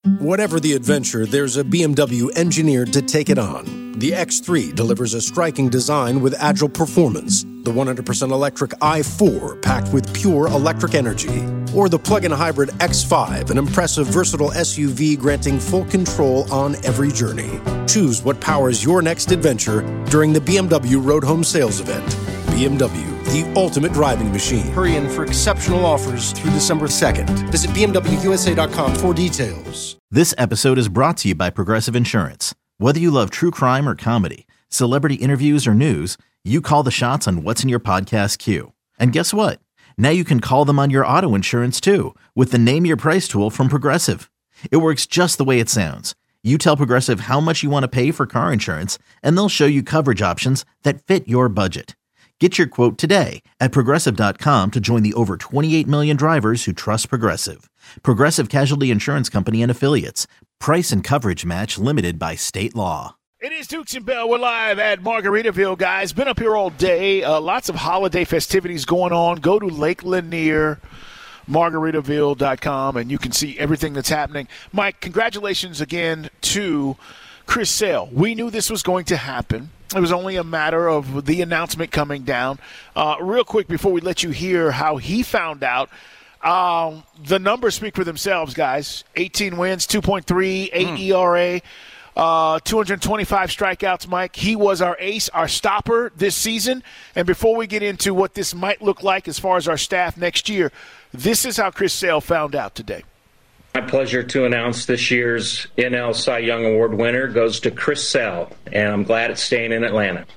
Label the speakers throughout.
Speaker 1: Whatever the adventure, there's a BMW engineered to take it on. The X3 delivers a striking design with agile performance. The 100% electric i4 packed with pure electric energy. Or the plug-in hybrid X5, an impressive versatile SUV granting full control on every journey. Choose what powers your next adventure during the BMW Road Home Sales Event. BMW, the ultimate driving machine. Hurry in for exceptional offers through December 2nd. Visit BMWUSA.com for details.
Speaker 2: This episode is brought to you by Progressive Insurance. Whether you love true crime or comedy, celebrity interviews or news, you call the shots on what's in your podcast queue. And guess what? Now you can call them on your auto insurance too with the Name Your Price tool from Progressive. It works just the way it sounds. You tell Progressive how much you want to pay for car insurance, and they'll show you coverage options that fit your budget. Get your quote today at Progressive.com to join the over 28 million drivers who trust Progressive. Progressive Casualty Insurance Company and Affiliates. Price and coverage match limited by state law.
Speaker 3: It is Dukes and Bell. We're live at Margaritaville, guys. Been up here all day. Lots of holiday festivities going on. Go to Lake Lanier, Margaritaville.com, and you can see everything that's happening. Mike, congratulations again to Chris Sale. We knew this was going to happen. It was only a matter of the announcement coming down. Real quick before we let you hear how he found out, the numbers speak for themselves, guys. 18 wins, 2.3, 8 ERA, 225 strikeouts, Mike. He was our ace, our stopper this season. And before we get into what this might look like as far as our staff next year, this is how Chris Sale found out today.
Speaker 4: My pleasure to announce this year's NL Cy Young Award winner goes to Chris Sale, and I'm glad it's staying in Atlanta.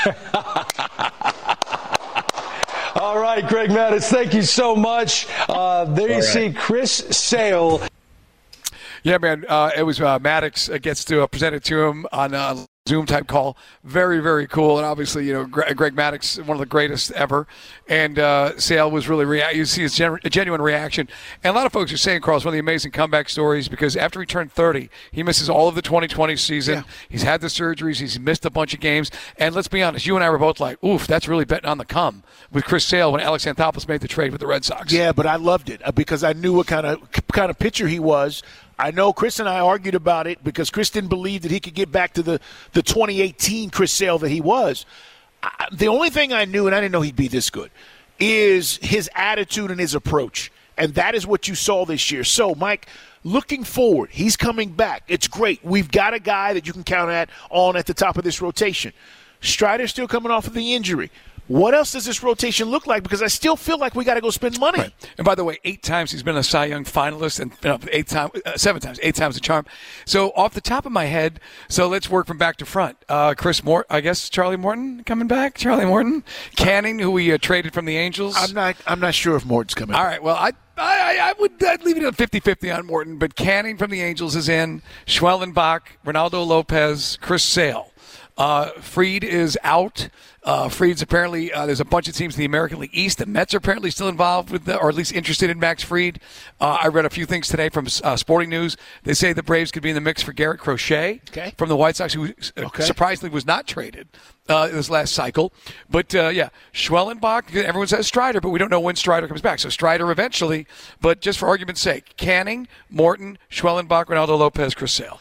Speaker 5: All right, Greg Maddux, thank you so much. There you see Chris Sale.
Speaker 6: Yeah, man, it was Maddux gets to present it to him on a Zoom-type call. Very, very cool. And obviously, you know, Greg Maddux, one of the greatest ever. And Sale was really you see his genuine reaction. And a lot of folks are saying, Carl, it's one of the amazing comeback stories because after he turned 30, he misses all of the 2020 season. Yeah. He's had the surgeries. He's missed a bunch of games. And let's be honest, you and I were both like, oof, that's really betting on the come with Chris Sale when Alex Anthopoulos made the trade with the Red Sox.
Speaker 3: Yeah, but I loved it because I knew what kind of pitcher he was. I know Chris and I argued about it because Chris didn't believe that he could get back to the 2018 Chris Sale that he was. The only thing I knew, and I didn't know he'd be this good, is his attitude and his approach. And that is what you saw this year. So, Mike, looking forward, he's coming back. It's great. We've got a guy that you can count on at the top of this rotation. Strider's still coming off of the injury. What else does this rotation look like? Because I still feel like we got to go spend money.
Speaker 6: Right. And by the way, 8 times he's been a Cy Young finalist, and 7 times, 8 times a charm. So off the top of my head, so let's work from back to front. Chris Morton, I guess Charlie Morton coming back. Charlie Morton, Canning, who we traded from the Angels.
Speaker 3: I'm not sure if Morton's coming.
Speaker 6: All right. Well, I'd leave it at 50-50 on Morton, but Canning from the Angels is in. Schwellenbach, Ronaldo Lopez, Chris Sale. Fried is out. Fried's apparently there's a bunch of teams in the American League East. The Mets are apparently still involved with or at least interested in Max Fried. I read a few things today from Sporting News. They say the Braves could be in the mix for Garrett Crochet from the White Sox, who surprisingly was not traded this last cycle. But, Schwellenbach, everyone says Strider, but we don't know when Strider comes back. So Strider eventually, but just for argument's sake, Canning, Morton, Schwellenbach, Ronaldo Lopez, Chris Sale.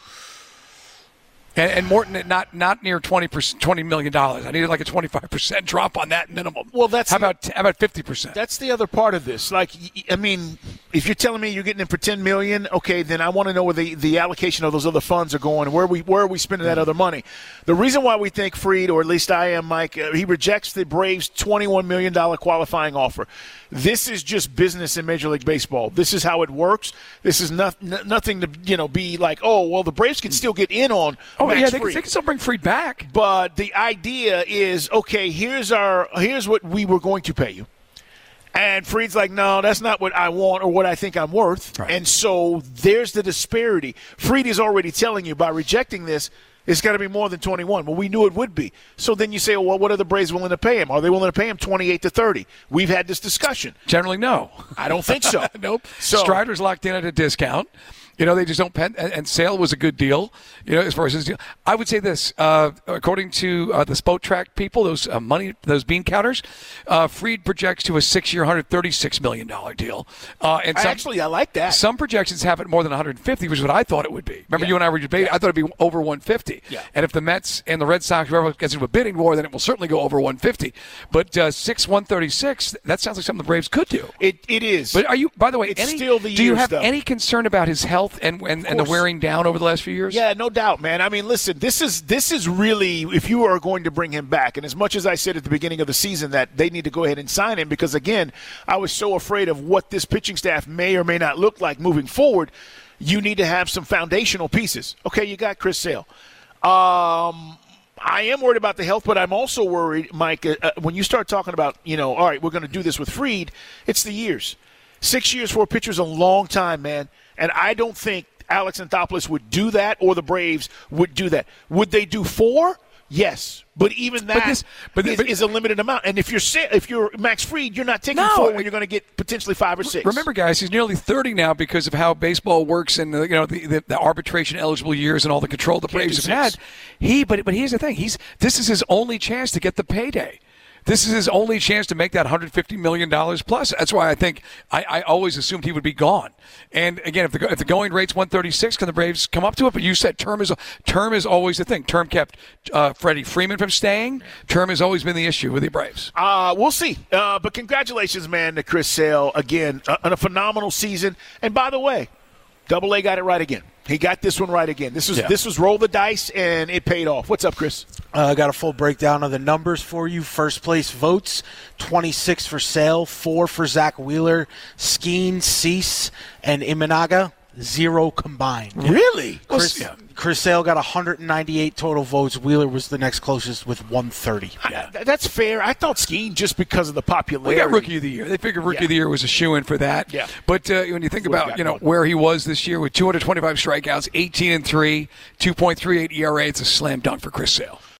Speaker 6: And Morton at not near $20 million. I needed like a 25% drop on that minimum.
Speaker 3: Well,
Speaker 6: how about 50%?
Speaker 3: That's the other part of this. Like, I mean, if you're telling me you're getting him for $10 million, okay, then I want to know where the allocation of those other funds are going. Where are we spending that other money? The reason why we think Fried, or at least I am, Mike, he rejects the Braves' $21 million qualifying offer. This is just business in Major League Baseball. This is how it works. This is nothing to be like, oh, well, the Braves can still get in on.
Speaker 6: Oh yeah, they can still bring Fried back.
Speaker 3: But the idea is, okay, here's what we were going to pay you. And Fried's like, no, that's not what I want or what I think I'm worth. Right. And so there's the disparity. Fried is already telling you by rejecting this, it's got to be more than 21. Well, we knew it would be. So then you say, well, what are the Braves willing to pay him? Are they willing to pay him 28 to 30? We've had this discussion.
Speaker 6: Generally, no.
Speaker 3: I don't think so.
Speaker 6: Nope. So Strider's locked in at a discount. They just don't pen. And Sale was a good deal, as far as his deal. I would say this, according to the Spotrac people, those bean counters, Fried projects to a 6-year, $136 million deal. And
Speaker 3: I like that.
Speaker 6: Some projections have it more than 150, which is what I thought it would be. Remember, you and I were debating. I thought it'd be over 150.
Speaker 3: Yeah.
Speaker 6: And if the Mets and the Red Sox whoever gets into a bidding war, then it will certainly go over 150. But 136, that sounds like something the Braves could do.
Speaker 3: It is.
Speaker 6: But are you? By the way,
Speaker 3: still the
Speaker 6: do you
Speaker 3: years,
Speaker 6: have
Speaker 3: though.
Speaker 6: any concern about his health and the wearing down over the last few years?
Speaker 3: Yeah, no doubt, man. I mean, listen, this is really, if you are going to bring him back, and as much as I said at the beginning of the season that they need to go ahead and sign him, because again, I was so afraid of what this pitching staff may or may not look like moving forward. You need to have some foundational pieces. Okay, you got Chris Sale. I am worried about the health, but I'm also worried, Mike, when you start talking about, all right, we're going to do this with Fried, it's the years. 6 years for a pitcher is a long time, man. And I don't think Alex Anthopoulos would do that or the Braves would do that. Would they do 4? Yes. But even that is a limited amount. And if you're Max Fried, you're not taking 4 when you're going to get potentially 5 or 6.
Speaker 6: Remember, guys, he's nearly 30 now because of how baseball works and the arbitration eligible years and all the control the Braves have had. But here's the thing: this is his only chance to get the payday. This is his only chance to make that $150 million plus. That's why I think I always assumed he would be gone. And again, if the going rate's 136, can the Braves come up to it? But you said term is always the thing. Term kept Freddie Freeman from staying. Term has always been the issue with the Braves.
Speaker 3: We'll see. But congratulations, man, to Chris Sale again on a phenomenal season. And by the way, Double-A got it right again. He got this one right again. This was roll the dice, and it paid off. What's up, Chris?
Speaker 7: I got a full breakdown of the numbers for you. First place votes, 26 for Sale, 4 for Zach Wheeler, Skeen, Cease, and Imanaga, 0 combined.
Speaker 3: Really?
Speaker 7: Chris Sale got 198 total votes. Wheeler was the next closest with 130.
Speaker 3: That's fair. I thought Skeen just because of the popularity.
Speaker 6: We got Rookie of the Year. They figured Rookie of the Year was a shoo-in for that.
Speaker 3: Yeah.
Speaker 6: But when you think about where he was this year with 225 strikeouts, 18-3, 2.38 ERA, it's a slam dunk for Chris Sale.